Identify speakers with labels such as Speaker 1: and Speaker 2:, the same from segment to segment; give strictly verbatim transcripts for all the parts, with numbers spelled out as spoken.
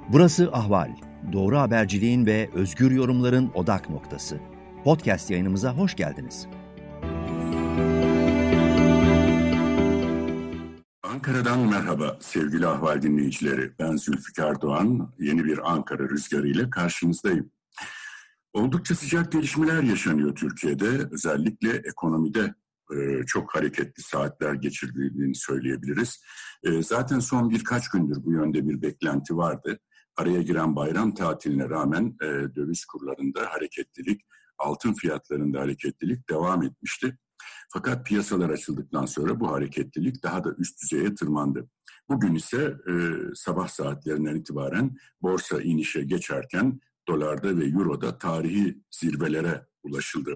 Speaker 1: Burası Ahval. Doğru haberciliğin ve özgür yorumların odak noktası. Podcast yayınımıza hoş geldiniz.
Speaker 2: Ankara'dan merhaba sevgili Ahval dinleyicileri. Ben Zülfikar Doğan. Yeni bir Ankara rüzgarı ile karşınızdayım. Oldukça sıcak gelişmeler yaşanıyor Türkiye'de. Özellikle ekonomide e, çok hareketli saatler geçirdiğini söyleyebiliriz. E, zaten son birkaç gündür bu yönde bir beklenti vardı. Araya giren bayram tatiline rağmen e, döviz kurlarında hareketlilik, altın fiyatlarında hareketlilik devam etmişti. Fakat piyasalar açıldıktan sonra bu hareketlilik daha da üst düzeye tırmandı. Bugün ise e, sabah saatlerinden itibaren borsa inişe geçerken dolarda ve euroda tarihi zirvelere ulaşıldı.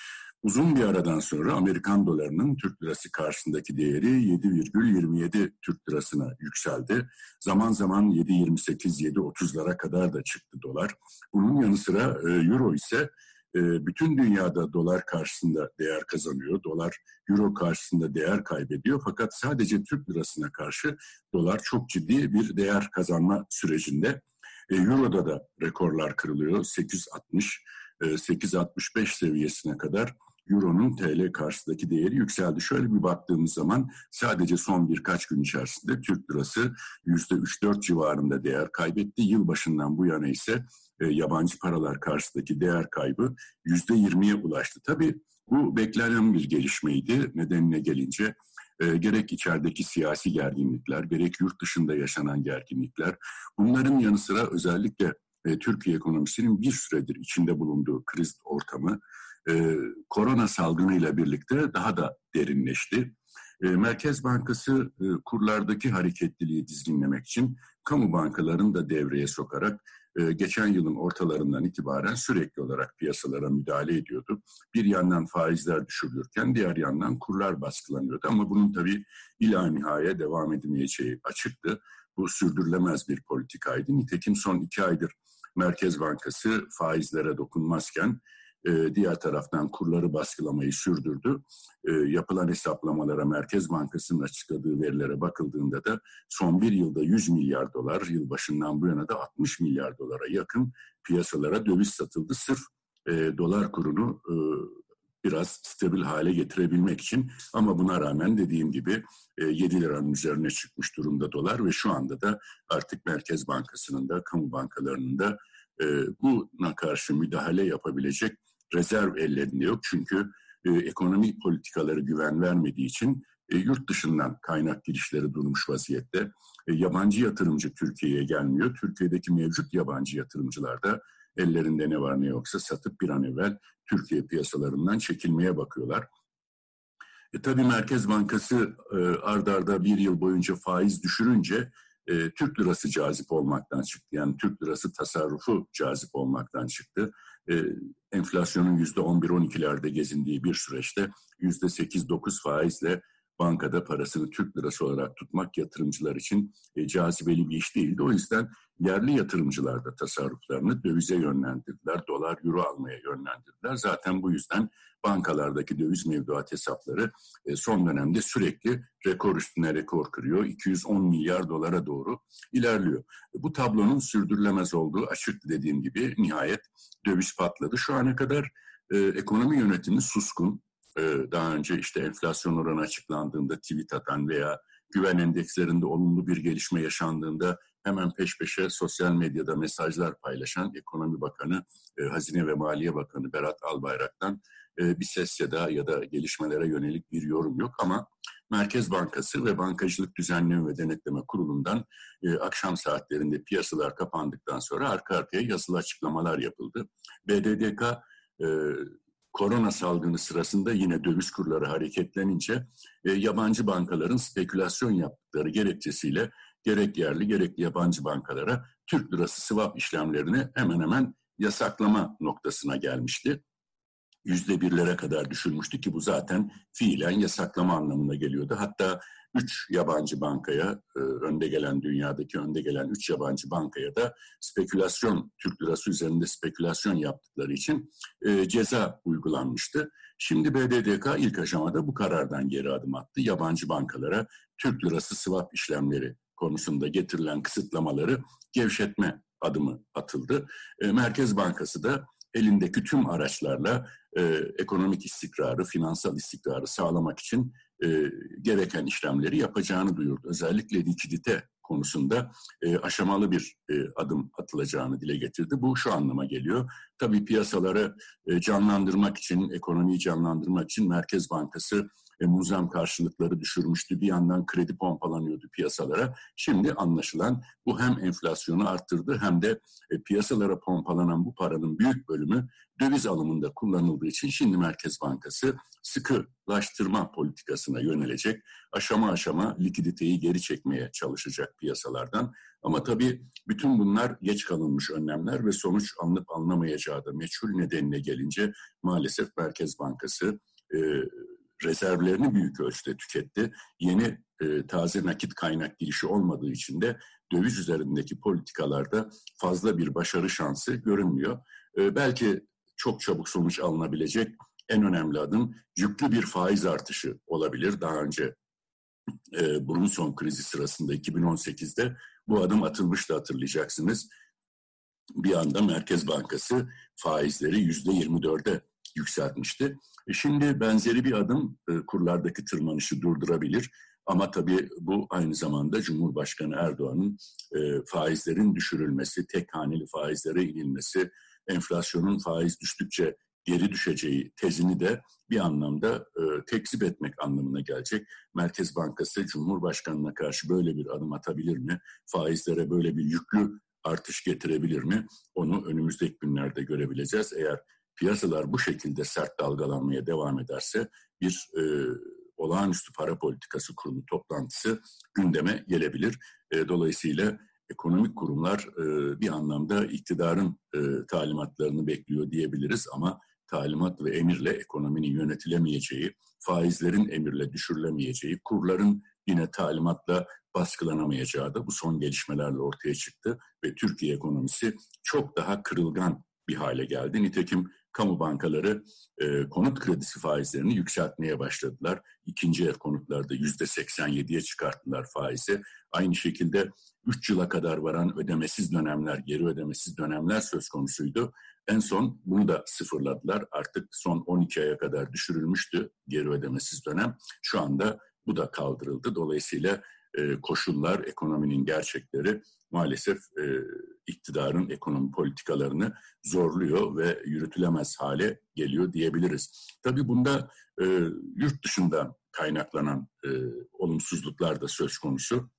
Speaker 2: Uzun bir aradan sonra Amerikan dolarının Türk lirası karşısındaki değeri yedi virgül yirmi yedi Türk lirasına yükseldi. Zaman zaman yedi virgül yirmi sekiz yedi virgül otuzlara kadar da çıktı dolar. Bunun yanı sıra e, euro ise e, bütün dünyada dolar karşısında değer kazanıyor. Dolar euro karşısında değer kaybediyor. Fakat sadece Türk lirasına karşı dolar çok ciddi bir değer kazanma sürecinde. E, Euro'da da rekorlar kırılıyor. sekiz virgül altmış, e, sekiz virgül altmış beş seviyesine kadar Euro'nun T L karşısındaki değeri yükseldi. Şöyle bir baktığımız zaman sadece son birkaç gün içerisinde Türk lirası yüzde üç dört civarında değer kaybetti. Yılbaşından bu yana ise e, yabancı paralar karşısındaki değer kaybı yüzde yirmiye ulaştı. Tabii bu beklenen bir gelişmeydi. Nedenine gelince e, gerek içerideki siyasi gerginlikler, gerek yurt dışında yaşanan gerginlikler, bunların yanı sıra özellikle e, Türkiye ekonomisinin bir süredir içinde bulunduğu kriz ortamı, Ee, korona salgınıyla birlikte daha da derinleşti. Ee, Merkez Bankası e, kurlardaki hareketliliği dizginlemek için kamu bankalarını da devreye sokarak e, geçen yılın ortalarından itibaren sürekli olarak piyasalara müdahale ediyordu. Bir yandan faizler düşürülürken diğer yandan kurlar baskılanıyordu. Ama bunun tabii ilanihaye devam edemeyeceği açıktı. Bu sürdürülemez bir politikaydı. Nitekim son iki aydır Merkez Bankası faizlere dokunmazken E, diğer taraftan kurları baskılamayı sürdürdü. E, yapılan hesaplamalara, Merkez Bankası'nın açıkladığı verilere bakıldığında da son bir yılda yüz milyar dolar, yılbaşından bu yana da altmış milyar dolara yakın piyasalara döviz satıldı. Sırf e, dolar kurunu e, biraz stabil hale getirebilmek için. Ama buna rağmen dediğim gibi e, yedi liranın üzerine çıkmış durumda dolar ve şu anda da artık Merkez Bankası'nın da, kamu bankalarının da e, buna karşı müdahale yapabilecek rezerv ellerinde yok. Çünkü e, ekonomi politikaları güven vermediği için e, yurt dışından kaynak girişleri durmuş vaziyette. E, yabancı yatırımcı Türkiye'ye gelmiyor. Türkiye'deki mevcut yabancı yatırımcılar da ellerinde ne var ne yoksa satıp bir an evvel Türkiye piyasalarından çekilmeye bakıyorlar. E, tabii Merkez Bankası e, ard arda bir yıl boyunca faiz düşürünce e, Türk lirası cazip olmaktan çıktı. Yani Türk lirası tasarrufu cazip olmaktan çıktı. E, enflasyonun yüzde on bir on ikilerde gezindiği bir süreçte yüzde sekiz dokuz faizle bankada parasını Türk lirası olarak tutmak yatırımcılar için e, cazibeli bir iş değildi. O yüzden yerli yatırımcılar da tasarruflarını dövize yönlendirdiler. Dolar, euro almaya yönlendirdiler. Zaten bu yüzden bankalardaki döviz mevduat hesapları e, son dönemde sürekli rekor üstüne rekor kırıyor. iki yüz on milyar dolara doğru ilerliyor. E, bu tablonun sürdürülemez olduğu açık, dediğim gibi nihayet döviz patladı. Şu ana kadar e, ekonomi yönetimi suskun. E, daha önce işte enflasyon oranı açıklandığında tweet atan veya güven endekslerinde olumlu bir gelişme yaşandığında hemen peş peşe sosyal medyada mesajlar paylaşan Ekonomi Bakanı, e, Hazine ve Maliye Bakanı Berat Albayrak'tan e, bir ses ya da ya da gelişmelere yönelik bir yorum yok. Ama Merkez Bankası ve Bankacılık Düzenleme ve Denetleme Kurulu'ndan e, akşam saatlerinde piyasalar kapandıktan sonra arka arkaya yazılı açıklamalar yapıldı. B D D K e, korona salgını sırasında yine döviz kurları hareketlenince e, yabancı bankaların spekülasyon yaptıkları gerekçesiyle gerek yerli gerek yabancı bankalara Türk lirası swap işlemlerini hemen hemen yasaklama noktasına gelmişti. Yüzde birlere kadar düşürmüştü ki bu zaten fiilen yasaklama anlamına geliyordu. Hatta üç yabancı bankaya, e, önde gelen dünyadaki önde gelen üç yabancı bankaya da spekülasyon, Türk lirası üzerinde spekülasyon yaptıkları için e, ceza uygulanmıştı. Şimdi B D D K ilk aşamada bu karardan geri adım attı. Yabancı bankalara Türk lirası swap işlemleri konusunda getirilen kısıtlamaları gevşetme adımı atıldı. E, Merkez Bankası da elindeki tüm araçlarla e, ekonomik istikrarı, finansal istikrarı sağlamak için e, gereken işlemleri yapacağını duyurdu. Özellikle likidite konusunda e, aşamalı bir e, adım atılacağını dile getirdi. Bu şu anlama geliyor. Tabii piyasaları e, canlandırmak için, ekonomiyi canlandırmak için Merkez Bankası e, muzam karşılıkları düşürmüştü. Bir yandan kredi pompalanıyordu piyasalara. Şimdi anlaşılan bu hem enflasyonu arttırdı hem de e, piyasalara pompalanan bu paranın büyük bölümü döviz alımında kullanıldığı için şimdi Merkez Bankası sıkılaştırma politikasına yönelecek. Aşama aşama likiditeyi geri çekmeye çalışacak piyasalardan. Ama tabii bütün bunlar geç kalınmış önlemler ve sonuç alınıp alınamayacağı da meçhul nedenine gelince maalesef Merkez Bankası e, rezervlerini büyük ölçüde tüketti. Yeni e, taze nakit kaynak girişi olmadığı için de döviz üzerindeki politikalarda fazla bir başarı şansı görünmüyor. E, belki çok çabuk sonuç alınabilecek en önemli adım yüklü bir faiz artışı olabilir. Daha önce e, Brunson krizi sırasında iki bin on sekizde bu adım atılmıştı, hatırlayacaksınız. Bir anda Merkez Bankası faizleri yüzde yirmi dörde yükseltmişti. E şimdi benzeri bir adım e, kurlardaki tırmanışı durdurabilir. Ama tabii bu aynı zamanda Cumhurbaşkanı Erdoğan'ın e, faizlerin düşürülmesi, tek haneli faizlere inilmesi, enflasyonun faiz düştükçe geri düşeceği tezini de bir anlamda e, tekzip etmek anlamına gelecek. Merkez Bankası Cumhurbaşkanı'na karşı böyle bir adım atabilir mi? Faizlere böyle bir yüklü artış getirebilir mi? Onu önümüzdeki günlerde görebileceğiz. Eğer piyasalar bu şekilde sert dalgalanmaya devam ederse bir e, olağanüstü para politikası kurulu toplantısı gündeme gelebilir. E, dolayısıyla ekonomik kurumlar e, bir anlamda iktidarın e, talimatlarını bekliyor diyebiliriz ama talimat ve emirle ekonominin yönetilemeyeceği, faizlerin emirle düşürülemeyeceği, kurların yine talimatla baskılanamayacağı da bu son gelişmelerle ortaya çıktı ve Türkiye ekonomisi çok daha kırılgan bir hale geldi. Nitekim kamu bankaları e, konut kredisi faizlerini yükseltmeye başladılar. İkinci el konutlarda yüzde seksen yediye çıkarttılar faizi. Aynı şekilde üç yıla kadar varan ödemesiz dönemler, geri ödemesiz dönemler söz konusuydu. En son bunu da sıfırladılar. Artık son on iki aya kadar düşürülmüştü geri ödemesiz dönem. Şu anda bu da kaldırıldı. Dolayısıyla e, koşullar, ekonominin gerçekleri maalesef e, iktidarın ekonomi politikalarını zorluyor ve yürütülemez hale geliyor diyebiliriz. Tabii bunda e, yurt dışından kaynaklanan e, olumsuzluklar da söz konusu.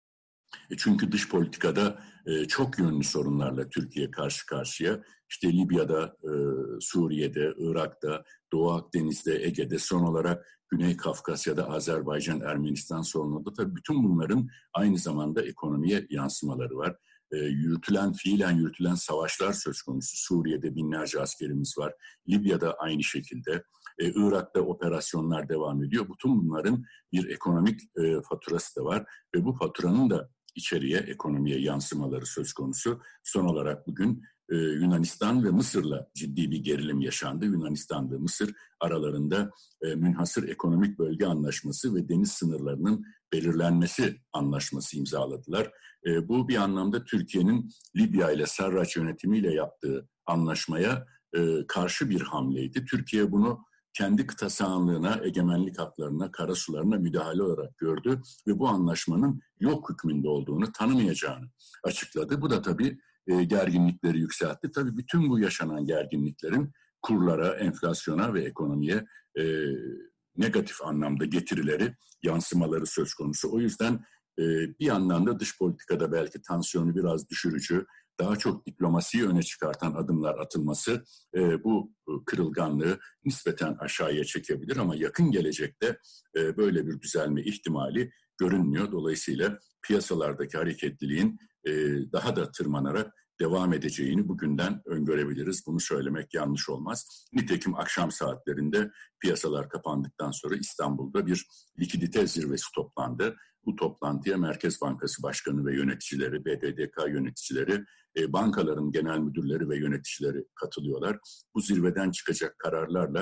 Speaker 2: E çünkü dış politikada e, çok yönlü sorunlarla Türkiye karşı karşıya. İşte Libya'da, e, Suriye'de, Irak'ta, Doğu Akdeniz'de, Ege'de, son olarak Güney Kafkasya'da, Azerbaycan, Ermenistan sorununda tabii bütün bunların aynı zamanda ekonomiye yansımaları var. E, yürütülen, fiilen yürütülen savaşlar söz konusu. Suriye'de binlerce askerimiz var. Libya'da aynı şekilde. E, Irak'ta operasyonlar devam ediyor. Bütün bunların bir ekonomik e, faturası da var ve bu faturanın da içeriye, ekonomiye yansımaları söz konusu. Son olarak bugün e, Yunanistan ve Mısır'la ciddi bir gerilim yaşandı. Yunanistan ve Mısır aralarında e, münhasır ekonomik bölge anlaşması ve deniz sınırlarının belirlenmesi anlaşması imzaladılar. E, bu bir anlamda Türkiye'nin Libya ile Sarraç yönetimiyle yaptığı anlaşmaya e, karşı bir hamleydi. Türkiye bunu kendi kıta sahanlığına, egemenlik haklarına, karasularına müdahale olarak gördü ve bu anlaşmanın yok hükmünde olduğunu, tanımayacağını açıkladı. Bu da tabii e, gerginlikleri yükseltti. Tabii bütün bu yaşanan gerginliklerin kurlara, enflasyona ve ekonomiye e, negatif anlamda getirileri, yansımaları söz konusu. O yüzden e, bir anlamda dış politikada belki tansiyonu biraz düşürücü, daha çok diplomasiyi öne çıkartan adımlar atılması e, bu kırılganlığı nispeten aşağıya çekebilir ama yakın gelecekte e, böyle bir düzelme ihtimali görünmüyor. Dolayısıyla piyasalardaki hareketliliğin e, daha da tırmanarak devam edeceğini bugünden öngörebiliriz. Bunu söylemek yanlış olmaz. Nitekim akşam saatlerinde piyasalar kapandıktan sonra İstanbul'da bir likidite zirvesi toplandı. Bu toplantıya Merkez Bankası Başkanı ve yöneticileri, B D D K yöneticileri, e, bankaların genel müdürleri ve yöneticileri katılıyorlar. Bu zirveden çıkacak kararlarla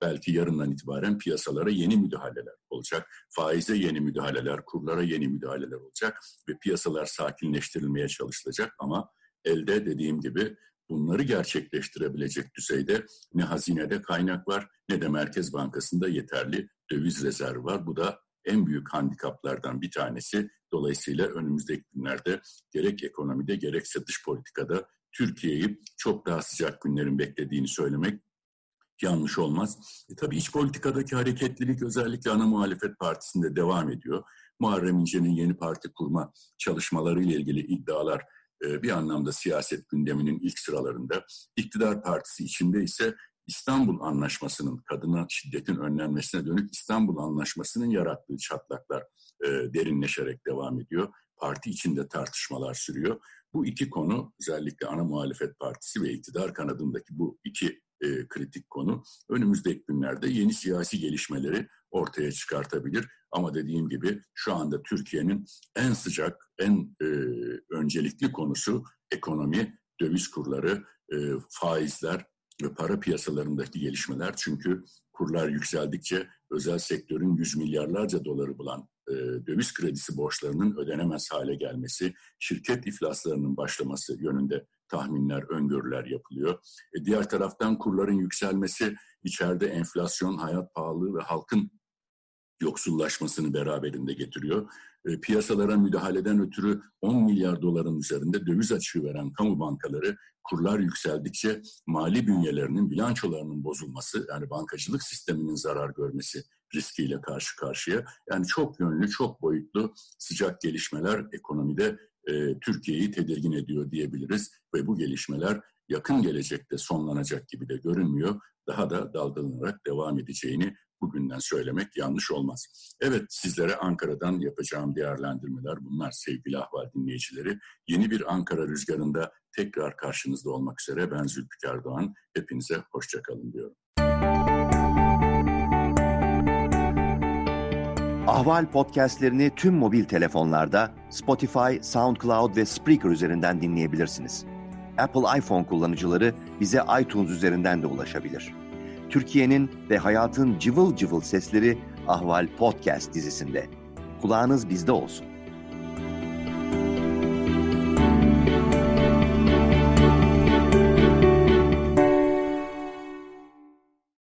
Speaker 2: belki yarından itibaren piyasalara yeni müdahaleler olacak. Faize yeni müdahaleler, kurlara yeni müdahaleler olacak ve piyasalar sakinleştirilmeye çalışılacak ama elde dediğim gibi bunları gerçekleştirebilecek düzeyde ne hazinede kaynak var ne de Merkez Bankası'nda yeterli döviz rezervi var. Bu da en büyük handikaplardan bir tanesi. Dolayısıyla önümüzdeki günlerde gerek ekonomide gerekse dış politikada Türkiye'yi çok daha sıcak günlerin beklediğini söylemek yanlış olmaz. E tabii iç politikadaki hareketlilik özellikle ana muhalefet partisinde devam ediyor. Muharrem İnce'nin yeni parti kurma çalışmalarıyla ilgili iddialar e, bir anlamda siyaset gündeminin ilk sıralarında. İktidar partisi içinde ise İstanbul Anlaşması'nın, kadına şiddetin önlenmesine dönük İstanbul Anlaşması'nın yarattığı çatlaklar e, derinleşerek devam ediyor. Parti içinde tartışmalar sürüyor. Bu iki konu, özellikle ana muhalefet partisi ve iktidar kanadındaki bu iki e, kritik konu önümüzdeki günlerde yeni siyasi gelişmeleri ortaya çıkartabilir. Ama dediğim gibi şu anda Türkiye'nin en sıcak, en e, öncelikli konusu ekonomi, döviz kurları, e, faizler ve para piyasalarındaki gelişmeler. Çünkü kurlar yükseldikçe özel sektörün yüz milyarlarca doları bulan e, döviz kredisi borçlarının ödenemez hale gelmesi, şirket iflaslarının başlaması yönünde tahminler, öngörüler yapılıyor. E, diğer taraftan kurların yükselmesi içeride enflasyon, hayat pahalılığı ve halkın yoksullaşmasını beraberinde getiriyor. E, piyasalara müdahaleden ötürü on milyar doların üzerinde döviz açığı veren kamu bankaları kurlar yükseldikçe mali bünyelerinin, bilançolarının bozulması, yani bankacılık sisteminin zarar görmesi riskiyle karşı karşıya. Yani çok yönlü, çok boyutlu sıcak gelişmeler ekonomide e, Türkiye'yi tedirgin ediyor diyebiliriz ve bu gelişmeler yakın gelecekte sonlanacak gibi de görünmüyor. Daha da dalgalanarak devam edeceğini bugünden söylemek yanlış olmaz. Evet, sizlere Ankara'dan yapacağım değerlendirmeler bunlar sevgili Ahval dinleyicileri. Yeni bir Ankara rüzgarında tekrar karşınızda olmak üzere ben Zülfikar Doğan. Hepinize hoşça kalın diyorum.
Speaker 1: Ahval podcastlerini tüm mobil telefonlarda Spotify, SoundCloud ve Spreaker üzerinden dinleyebilirsiniz. Apple iPhone kullanıcıları bize iTunes üzerinden de ulaşabilir. Türkiye'nin ve hayatın cıvıl cıvıl sesleri Ahval Podcast dizisinde. Kulağınız bizde olsun.